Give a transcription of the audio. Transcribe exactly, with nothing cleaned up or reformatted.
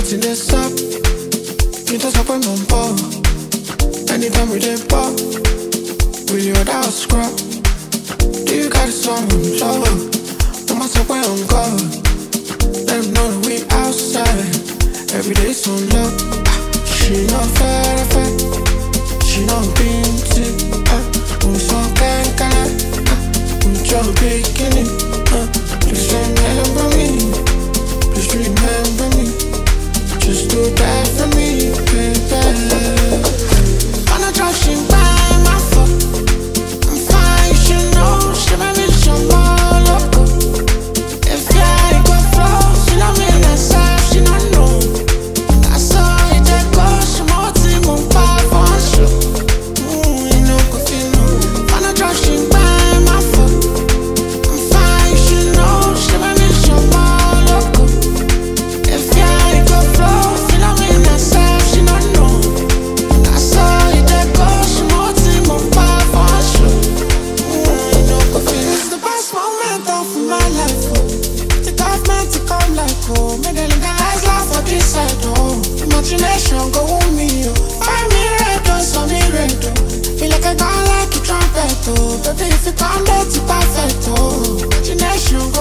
Nothing is up. You just up when I'm poor. Anytime we dey pop, we you without scrub. Do you got some trouble? No matter where I'm going, let them know that we outside. Every day so low. She not fair, fair. She not beauty. We so can can. We just beginning. Just remember me. Just remember me. Just do that for me, baby. I'm not rushing by my phone. I'm fine, you should know. She might be some more loco. If I go flow, she not me myself, she not know. I saw it, I go, she more team on five on show. Mmm, you know, cause you know. I'm not rushing by my phone. I'm fine, you should know. She might be some more loco. If I go flow, she not me myself, she not know. I saw it, I go, she more team on five on show. Mmm, you know, cause you know. It's the best moment of my life, oh. The government to come like, oh. Make the legalize life for this side, oh. Imagination go on me, oh. Find me red, oh, so me red, oh. Feel like I got like a trumpet, oh. Baby, if you come, that's perfect, oh. Imagination go